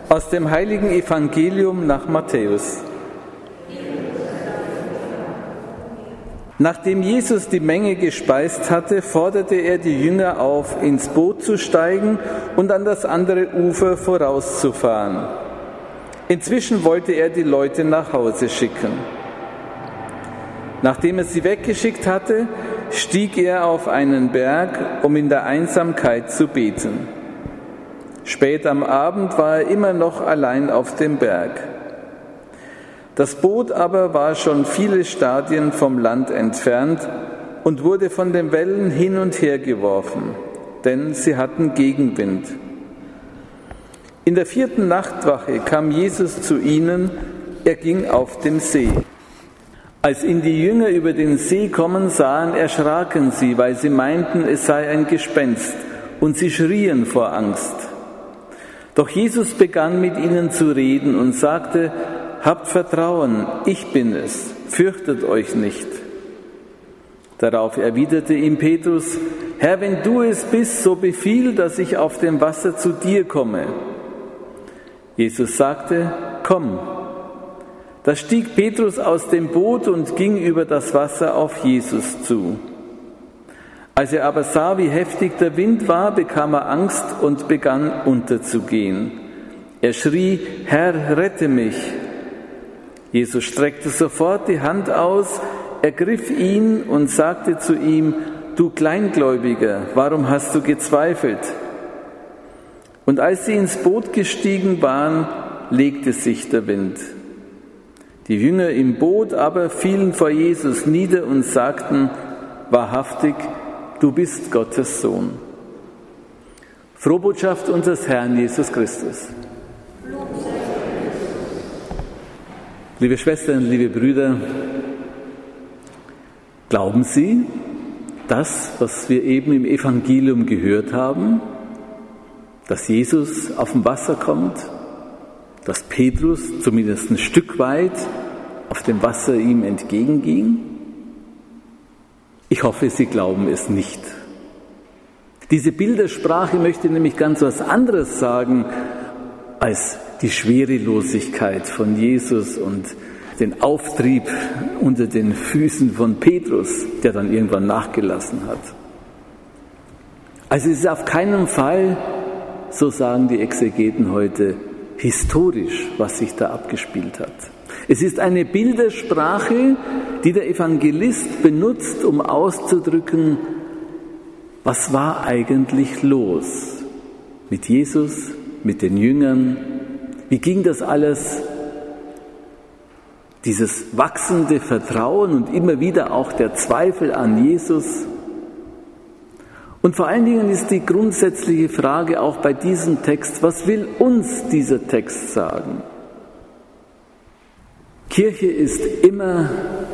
Aus dem heiligen Evangelium nach Matthäus. Nachdem Jesus die Menge gespeist hatte, forderte er die Jünger auf, ins Boot zu steigen und an das andere Ufer vorauszufahren. Inzwischen wollte er die Leute nach Hause schicken. Nachdem er sie weggeschickt hatte, stieg er auf einen Berg, um in der Einsamkeit zu beten. Spät am Abend war er immer noch allein auf dem Berg. Das Boot aber war schon viele Stadien vom Land entfernt und wurde von den Wellen hin und her geworfen, denn sie hatten Gegenwind. In der 4. Nachtwache kam Jesus zu ihnen, er ging auf dem See. Als ihn die Jünger über den See kommen sahen, erschraken sie, weil sie meinten, es sei ein Gespenst, und sie schrien vor Angst. Doch Jesus begann mit ihnen zu reden und sagte: Habt Vertrauen, ich bin es, fürchtet euch nicht. Darauf erwiderte ihm Petrus: Herr, wenn du es bist, so befiehl, dass ich auf dem Wasser zu dir komme. Jesus sagte: Komm. Da stieg Petrus aus dem Boot und ging über das Wasser auf Jesus zu. Als er aber sah, wie heftig der Wind war, bekam er Angst und begann unterzugehen. Er schrie: Herr, rette mich! Jesus streckte sofort die Hand aus, ergriff ihn und sagte zu ihm: Du Kleingläubiger, warum hast du gezweifelt? Und als sie ins Boot gestiegen waren, legte sich der Wind. Die Jünger im Boot aber fielen vor Jesus nieder und sagten: Wahrhaftig, du bist Gottes Sohn. Frohbotschaft unseres Herrn Jesus Christus. Liebe Schwestern, liebe Brüder, glauben Sie, das, was wir eben im Evangelium gehört haben, dass Jesus auf dem Wasser kommt, dass Petrus zumindest ein Stück weit auf dem Wasser ihm entgegenging? Ich hoffe, Sie glauben es nicht. Diese Bildersprache möchte nämlich ganz was anderes sagen als die Schwerelosigkeit von Jesus und den Auftrieb unter den Füßen von Petrus, der dann irgendwann nachgelassen hat. Also es ist auf keinen Fall, so sagen die Exegeten heute, historisch, was sich da abgespielt hat. Es ist eine Bildersprache, die der Evangelist benutzt, um auszudrücken, was war eigentlich los mit Jesus, mit den Jüngern. Wie ging das alles? Dieses wachsende Vertrauen und immer wieder auch der Zweifel an Jesus. Und vor allen Dingen ist die grundsätzliche Frage auch bei diesem Text: Was will uns dieser Text sagen? Kirche ist immer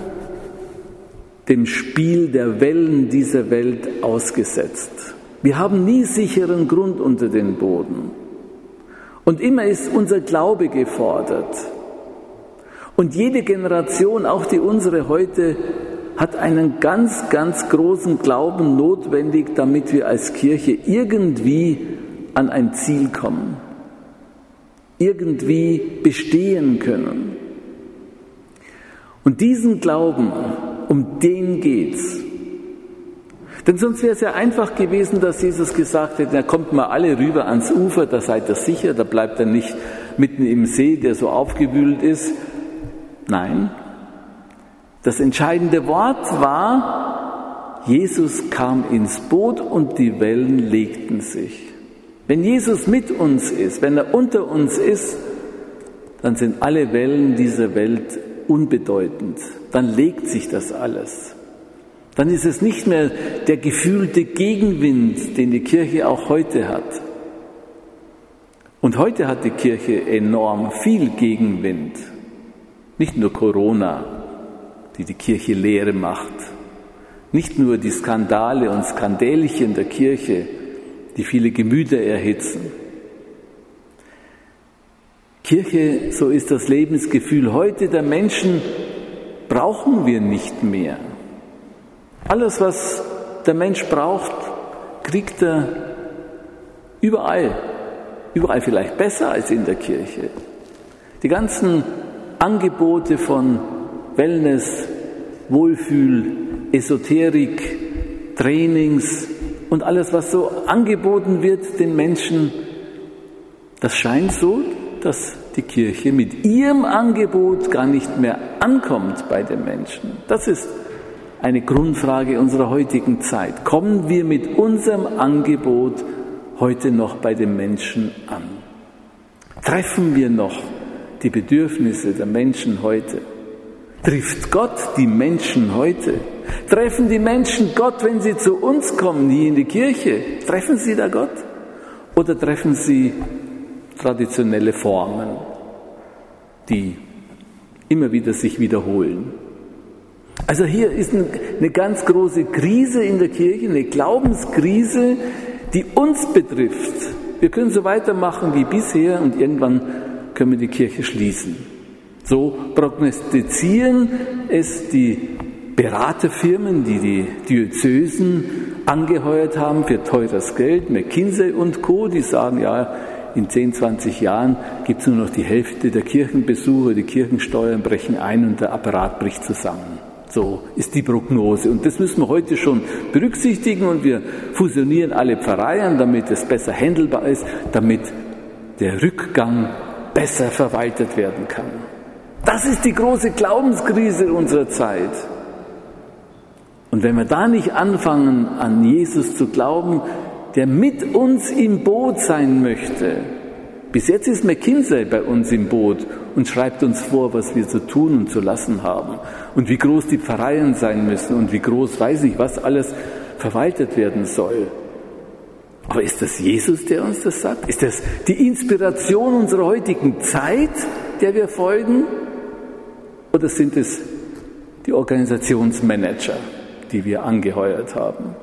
dem Spiel der Wellen dieser Welt ausgesetzt. Wir haben nie sicheren Grund unter den Boden. Und immer ist unser Glaube gefordert. Und jede Generation, auch die unsere heute, hat einen ganz, ganz großen Glauben notwendig, damit wir als Kirche irgendwie an ein Ziel kommen, irgendwie bestehen können. Und diesen Glauben, um den geht's. Denn sonst wäre es ja einfach gewesen, dass Jesus gesagt hätte: Na, kommt mal alle rüber ans Ufer, da seid ihr sicher, da bleibt er nicht mitten im See, der so aufgewühlt ist. Nein, das entscheidende Wort war, Jesus kam ins Boot und die Wellen legten sich. Wenn Jesus mit uns ist, wenn er unter uns ist, dann sind alle Wellen dieser Welt unbedeutend. Dann legt sich das alles. Dann ist es nicht mehr der gefühlte Gegenwind, den die Kirche auch heute hat. Und heute hat die Kirche enorm viel Gegenwind. Nicht nur Corona, die die Kirche leer macht. Nicht nur die Skandale und Skandälchen der Kirche, die viele Gemüter erhitzen. Kirche, so ist das Lebensgefühl heute der Menschen, brauchen wir nicht mehr. Alles, was der Mensch braucht, kriegt er überall. überall vielleicht besser als in der Kirche. Die ganzen Angebote von Wellness, Wohlfühl, Esoterik, Trainings und alles, was so angeboten wird den Menschen, das scheint so, dass die Kirche mit ihrem Angebot gar nicht mehr ankommt bei den Menschen. Das ist eine Grundfrage unserer heutigen Zeit. Kommen wir mit unserem Angebot heute noch bei den Menschen an? Treffen wir noch die Bedürfnisse der Menschen heute? Trifft Gott die Menschen heute? Treffen die Menschen Gott, wenn sie zu uns kommen, hier in die Kirche? Treffen sie da Gott? Oder treffen sie traditionelle Formen, die immer wieder sich wiederholen? Also hier ist eine ganz große Krise in der Kirche, eine Glaubenskrise, die uns betrifft. Wir können so weitermachen wie bisher und irgendwann können wir die Kirche schließen. So prognostizieren es die Beraterfirmen, die die Diözesen angeheuert haben für teures Geld, McKinsey und Co., die sagen, ja, in 10, 20 Jahren gibt es nur noch die Hälfte der Kirchenbesucher, die Kirchensteuern brechen ein und der Apparat bricht zusammen. So ist die Prognose. Und das müssen wir heute schon berücksichtigen und wir fusionieren alle Pfarreien, damit es besser handelbar ist, damit der Rückgang besser verwaltet werden kann. Das ist die große Glaubenskrise unserer Zeit. Und wenn wir da nicht anfangen, an Jesus zu glauben, der mit uns im Boot sein möchte. Bis jetzt ist McKinsey bei uns im Boot und schreibt uns vor, was wir zu tun und zu lassen haben und wie groß die Pfarreien sein müssen und wie groß, weiß nicht, was alles verwaltet werden soll. Aber ist das Jesus, der uns das sagt? Ist das die Inspiration unserer heutigen Zeit, der wir folgen? Oder sind es die Organisationsmanager, die wir angeheuert haben?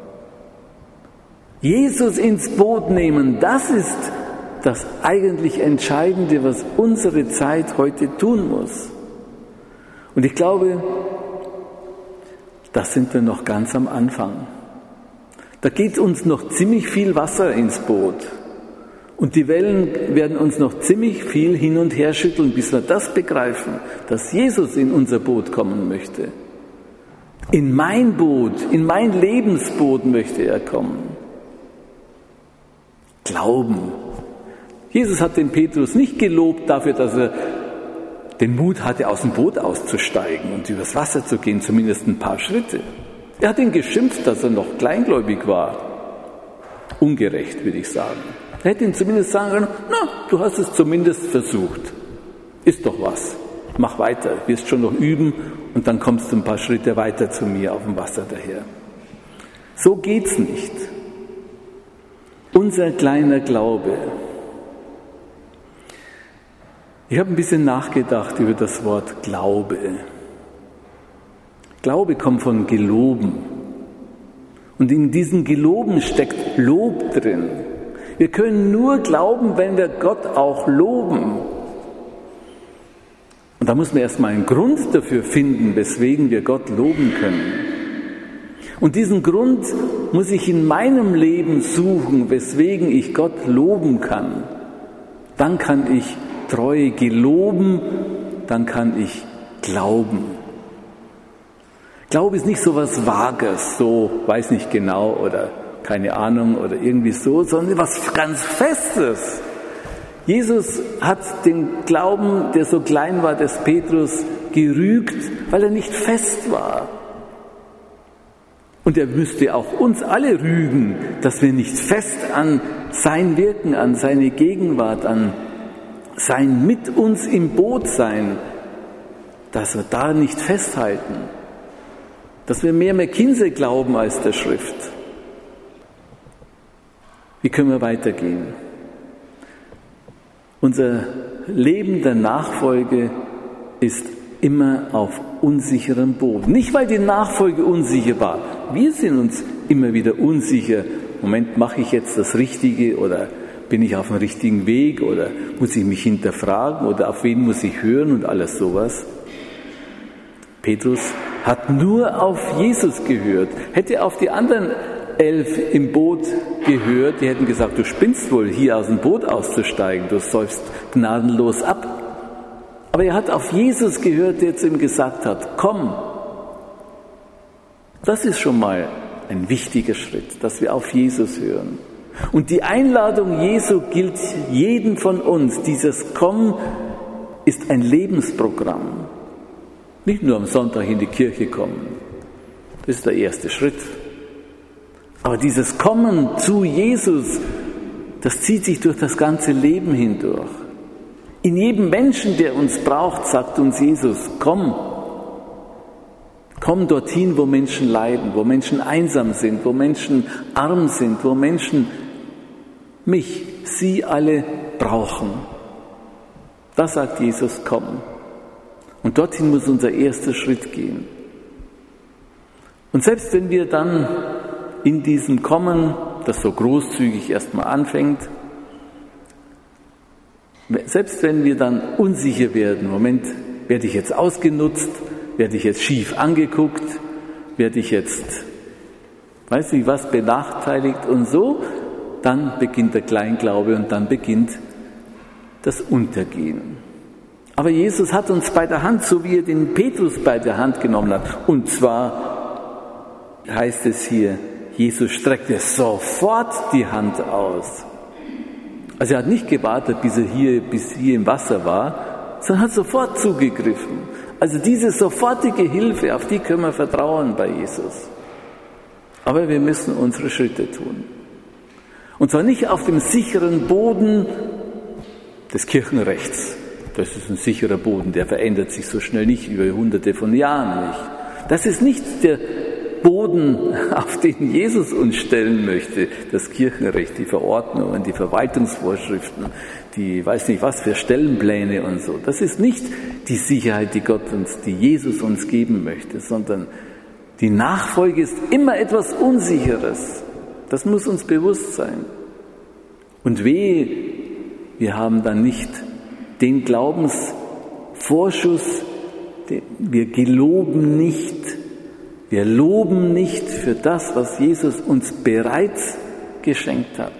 Jesus ins Boot nehmen, das ist das eigentlich Entscheidende, was unsere Zeit heute tun muss. Und ich glaube, da sind wir noch ganz am Anfang. Da geht uns noch ziemlich viel Wasser ins Boot. Und die Wellen werden uns noch ziemlich viel hin und her schütteln, bis wir das begreifen, dass Jesus in unser Boot kommen möchte. In mein Boot, in mein Lebensboot möchte er kommen. Glauben. Jesus hat den Petrus nicht gelobt dafür, dass er den Mut hatte, aus dem Boot auszusteigen und übers Wasser zu gehen, zumindest ein paar Schritte. Er hat ihn geschimpft, dass er noch kleingläubig war. Ungerecht, würde ich sagen. Er hätte ihn zumindest sagen können, na, du hast es zumindest versucht. Ist doch was. Mach weiter, wirst schon noch üben und dann kommst du ein paar Schritte weiter zu mir auf dem Wasser daher. So geht's nicht. Unser kleiner Glaube. Ich habe ein bisschen nachgedacht über das Wort Glaube. Glaube kommt von Geloben. Und in diesem Geloben steckt Lob drin. Wir können nur glauben, wenn wir Gott auch loben. Und da muss man erstmal einen Grund dafür finden, weswegen wir Gott loben können. Und diesen Grund muss ich in meinem Leben suchen, weswegen ich Gott loben kann. Dann kann ich Treue geloben, dann kann ich glauben. Glaube ist nicht so was Vages, so weiß nicht genau oder keine Ahnung oder irgendwie so, sondern was ganz Festes. Jesus hat den Glauben, der so klein war, des Petrus, gerügt, weil er nicht fest war. Und er müsste auch uns alle rügen, dass wir nicht fest an sein Wirken, an seine Gegenwart, an sein mit uns im Boot sein, dass wir da nicht festhalten. Dass wir mehr McKinsey glauben als der Schrift. Wie können wir weitergehen? Unser Leben der Nachfolge ist immer auf unsicherem Boden. Nicht, weil die Nachfolge unsicher war. Wir sind uns immer wieder unsicher. Moment, mache ich jetzt das Richtige oder bin ich auf dem richtigen Weg oder muss ich mich hinterfragen oder auf wen muss ich hören und alles sowas. Petrus hat nur auf Jesus gehört. Hätte er auf die anderen 11 im Boot gehört, die hätten gesagt, du spinnst wohl, hier aus dem Boot auszusteigen, du säufst gnadenlos ab. Aber er hat auf Jesus gehört, der zu ihm gesagt hat, komm. Das ist schon mal ein wichtiger Schritt, dass wir auf Jesus hören. Und die Einladung Jesu gilt jedem von uns. Dieses Komm ist ein Lebensprogramm. Nicht nur am Sonntag in die Kirche kommen. Das ist der erste Schritt. Aber dieses Kommen zu Jesus, das zieht sich durch das ganze Leben hindurch. In jedem Menschen, der uns braucht, sagt uns Jesus, komm. Komm dorthin, wo Menschen leiden, wo Menschen einsam sind, wo Menschen arm sind, wo Menschen mich, sie alle brauchen. Da sagt Jesus, komm. Und dorthin muss unser erster Schritt gehen. Und selbst wenn wir dann in diesem Kommen, das so großzügig erstmal anfängt, selbst wenn wir dann unsicher werden, Moment, werde ich jetzt ausgenutzt, werde ich jetzt schief angeguckt, werde ich jetzt, weiß nicht was, benachteiligt und so, dann beginnt der Kleinglaube und dann beginnt das Untergehen. Aber Jesus hat uns bei der Hand, so wie er den Petrus bei der Hand genommen hat. Und zwar heißt es hier, Jesus streckte sofort die Hand aus. Also er hat nicht gewartet, bis hier im Wasser war, sondern hat sofort zugegriffen. Also diese sofortige Hilfe, auf die können wir vertrauen bei Jesus. Aber wir müssen unsere Schritte tun. Und zwar nicht auf dem sicheren Boden des Kirchenrechts. Das ist ein sicherer Boden, der verändert sich so schnell nicht, über hunderte von Jahren nicht. Das ist nicht der Boden, auf den Jesus uns stellen möchte, das Kirchenrecht, die Verordnungen, die Verwaltungsvorschriften, die weiß nicht was für Stellenpläne und so. Das ist nicht die Sicherheit, die Jesus uns geben möchte, sondern die Nachfolge ist immer etwas Unsicheres. Das muss uns bewusst sein. Und wehe, wir haben dann nicht den Glaubensvorschuss, wir geloben nicht, wir loben nicht für das, was Jesus uns bereits geschenkt hat.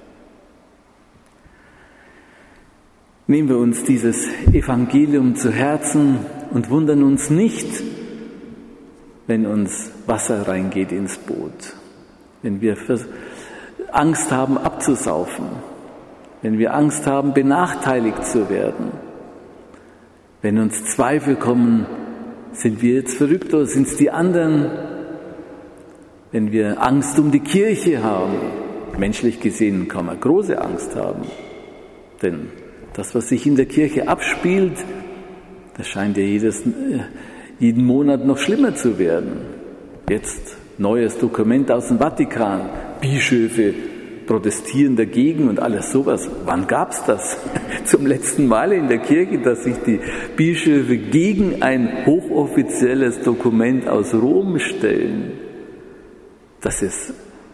Nehmen wir uns dieses Evangelium zu Herzen und wundern uns nicht, wenn uns Wasser reingeht ins Boot, wenn wir Angst haben abzusaufen, wenn wir Angst haben benachteiligt zu werden, wenn uns Zweifel kommen, sind wir jetzt verrückt oder sind es die anderen? Wenn wir Angst um die Kirche haben, menschlich gesehen kann man große Angst haben, denn das, was sich in der Kirche abspielt, das scheint ja jeden Monat noch schlimmer zu werden. Jetzt neues Dokument aus dem Vatikan, Bischöfe protestieren dagegen und alles sowas. Wann gab's das? Zum letzten Mal in der Kirche, dass sich die Bischöfe gegen ein hochoffizielles Dokument aus Rom stellen. Das ist,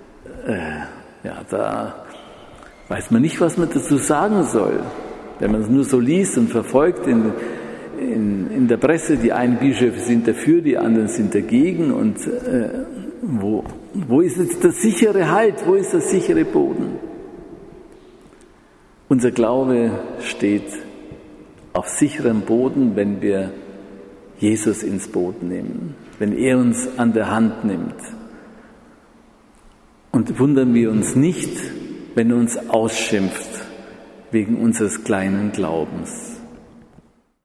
da weiß man nicht, was man dazu sagen soll. Wenn man es nur so liest und verfolgt in der Presse, die einen Bischöfe sind dafür, die anderen sind dagegen und wo ist jetzt der sichere Halt, wo ist der sichere Boden? Unser Glaube steht auf sicherem Boden, wenn wir Jesus ins Boot nehmen, wenn er uns an der Hand nimmt. Und wundern wir uns nicht, wenn er uns ausschimpft wegen unseres kleinen Glaubens.